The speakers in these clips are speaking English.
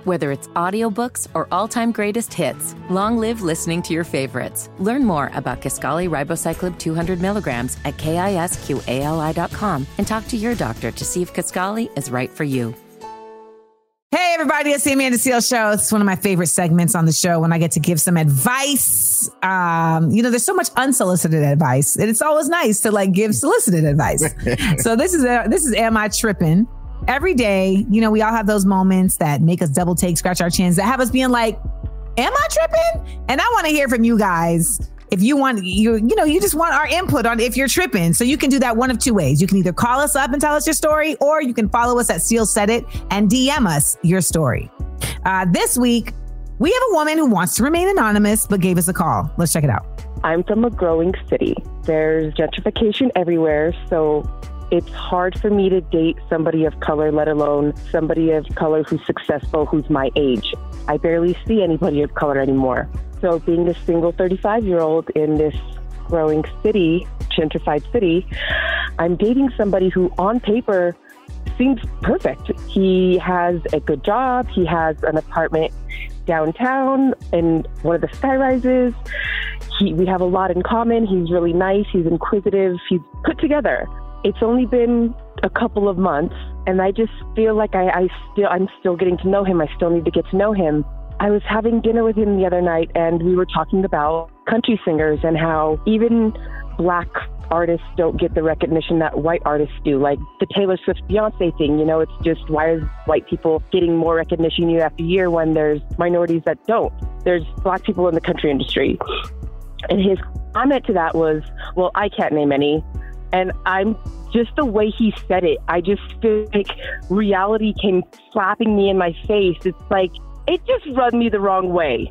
Whether it's audiobooks or all-time greatest hits, long live listening to your favorites. Learn more about Kisqali Ribociclib 200 milligrams at KISQALI.com and talk to your doctor to see if Kisqali is right for you. Hey, everybody, it's the Amanda Seales Show. It's one of my favorite segments on the show when I get to give some advice. There's so much unsolicited advice, and it's always nice to give solicited advice. So this is Am I Trippin'? Every day, we all have those moments that make us double take, scratch our chins, that have us being like, am I tripping? And I want to hear from you guys. If you want, you just want our input on if you're tripping. So you can do that one of two ways. You can either call us up and tell us your story, or you can follow us at Seales Said It and DM us your story. This week, we have a woman who wants to remain anonymous, but gave us a call. Let's check it out. I'm from a growing city. There's gentrification everywhere, so it's hard for me to date somebody of color, let alone somebody of color who's successful, who's my age. I barely see anybody of color anymore. So being this single 35-year-old in this growing city, gentrified city, I'm dating somebody who on paper seems perfect. He has a good job. He has an apartment downtown in one of the skyrises. We have a lot in common. He's really nice. He's inquisitive. He's put together. It's only been a couple of months, and I just feel like I'm still getting to know him. I still need to get to know him. I was having dinner with him the other night, and we were talking about country singers and how even Black artists don't get the recognition that white artists do. Like the Taylor Swift Beyonce thing, it's just, why is white people getting more recognition year after year when there's minorities that don't? There's Black people in the country industry. And his comment to that was, well, I can't name any. And I'm just the way he said it, I just feel like reality came slapping me in my face. It's like, it just rubbed me the wrong way.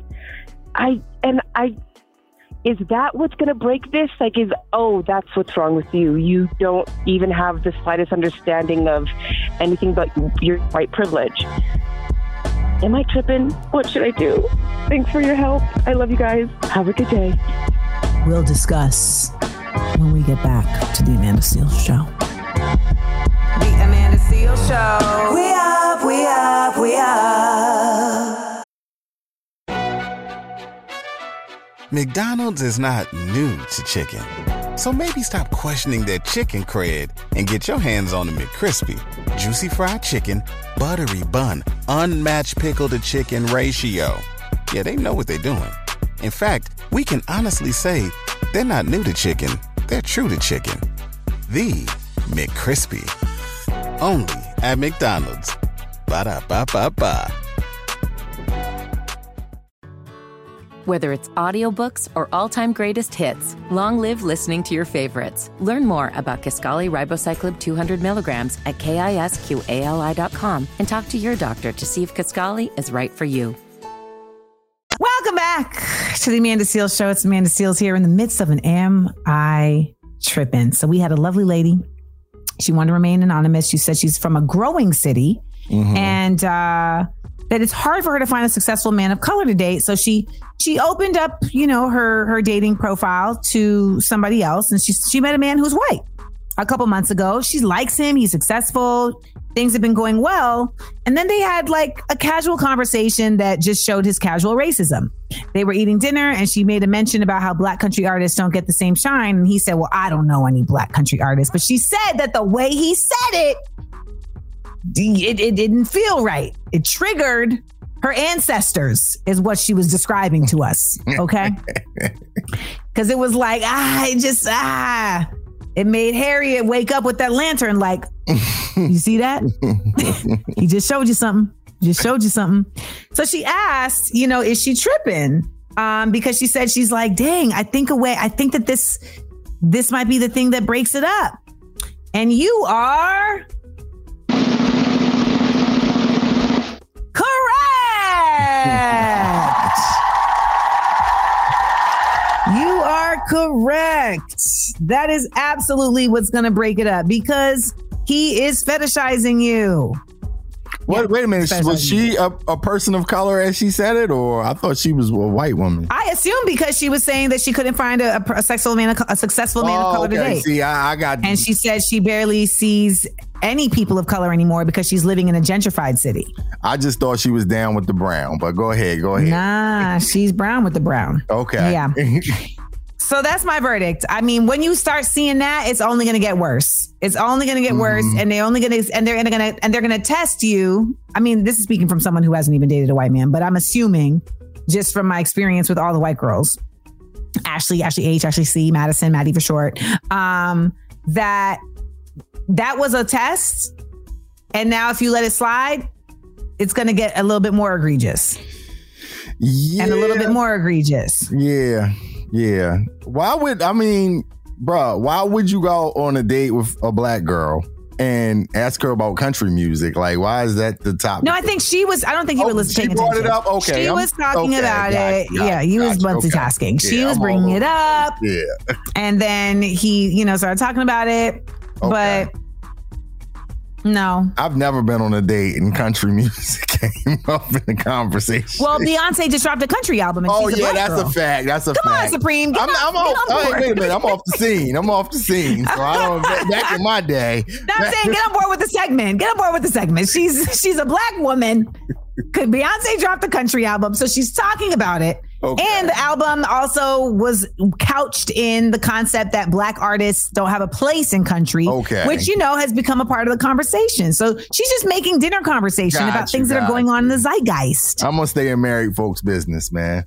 Is that what's going to break this? That's what's wrong with you. You don't even have the slightest understanding of anything but your white privilege. Am I tripping? What should I do? Thanks for your help. I love you guys. Have a good day. We'll discuss when we get back to the Amanda Seales Show. The Amanda Seales Show. We up, we up, we up. McDonald's is not new to chicken. So maybe stop questioning their chicken cred and get your hands on the McCrispy. Juicy fried chicken, buttery bun, unmatched pickle to chicken ratio. Yeah, they know what they're doing. In fact, we can honestly say they're not new to chicken. They're true to chicken. The McCrispy. Only at McDonald's. Ba-da-ba-ba-ba. Whether it's audiobooks or all-time greatest hits, long live listening to your favorites. Learn more about Kisqali Ribociclib 200 milligrams at KISQALI.com and talk to your doctor to see if Kisqali is right for you. Welcome back to the Amanda Seales Show. It's Amanda Seales here in the midst of an Am I Trippin'? So we had a lovely lady. She wanted to remain anonymous. She said she's from a growing city and that it's hard for her to find a successful man of color to date. So she opened up, her dating profile to somebody else, and she met a man who's white a couple months ago. She likes him. He's successful. Things have been going well. And then they had a casual conversation that just showed his casual racism. They were eating dinner, and she made a mention about how Black country artists don't get the same shine. And he said, well, I don't know any Black country artists. But she said that the way he said it didn't feel right. It triggered her ancestors, is what she was describing to us. Okay. Because it was like, it made Harriet wake up with that lantern. You see that? He just showed you something. So she asked, is she tripping? Because she said, she's like, dang, I think that this might be the thing that breaks it up. And you are correct. You are correct. That is absolutely what's going to break it up, because he is fetishizing you. Wait a minute. Was she a person of color as she said it, or I thought she was a white woman? I assume because she was saying that she couldn't find a successful man of color today. See, I got. And she said she barely sees any people of color anymore because she's living in a gentrified city. I just thought she was down with the brown, but go ahead. Nah, she's brown with the brown. Okay. Yeah. So that's my verdict. I mean, when you start seeing that, it's only going to get worse. It's only going to get worse, and they're going to test you. I mean, this is speaking from someone who hasn't even dated a white man, but I'm assuming, just from my experience with all the white girls, Ashley H, Ashley C, Madison, Maddie for short, that was a test, and now if you let it slide, it's going to get a little bit more egregious. Yeah. And a little bit more egregious. Yeah. Why would you go on a date with a black girl and ask her about country music? Like, why is that the topic? No, I think she was. I don't think he was listening. She brought it up. Okay, she was talking about it. Yeah, he was multitasking. Okay. She was bringing it up. Yeah, and then he, started talking about it. Okay. But no, I've never been on a date and country music came up in the conversation. Well, Beyonce just dropped a country album. And she's a black girl. A fact. That's a fact. Come on, Supreme. Wait a minute. I'm off the scene. So I don't. Back in my day. I'm saying get on board with the segment. She's a black woman. Beyonce dropped a country album, so she's talking about it. Okay. And the album also was couched in the concept that black artists don't have a place in country, which, has become a part of the conversation. So she's just making dinner conversation about things that are going on in the zeitgeist. I'm going to stay in married folks' business, man.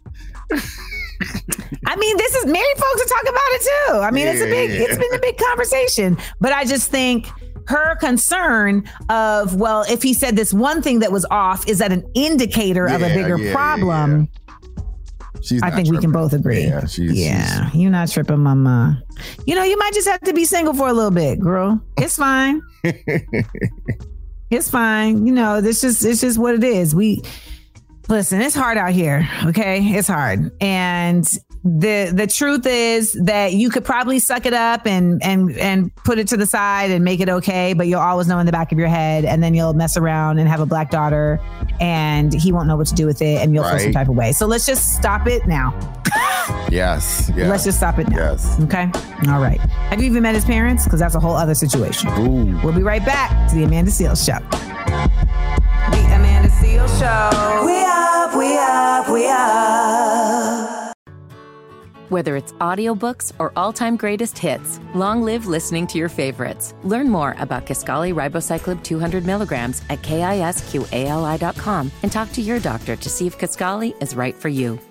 I mean, married folks are talking about it too. I mean, it's been a big conversation, but I just think her concern of, well, if he said this one thing that was off, is that an indicator of a bigger problem? Yeah. I think we can both agree. Yeah, you're not tripping, mama. You might just have to be single for a little bit, girl. It's fine. It's fine. It's just what it is. Listen, it's hard out here. Okay, it's hard, and the truth is that you could probably suck it up and put it to the side and make it okay, but you'll always know in the back of your head, and then you'll mess around and have a black daughter and he won't know what to do with it and you'll feel some type of way. So let's just stop it now. Yes. Let's just stop it now. Yes. Okay. All right. Have you even met his parents? Because that's a whole other situation. Ooh. We'll be right back to the Amanda Seales Show. The Amanda Seales Show. We up. Whether it's audiobooks or all-time greatest hits, long live listening to your favorites. Learn more about Kisqali Ribociclib 200 milligrams at KISQALI.com and talk to your doctor to see if Kisqali is right for you.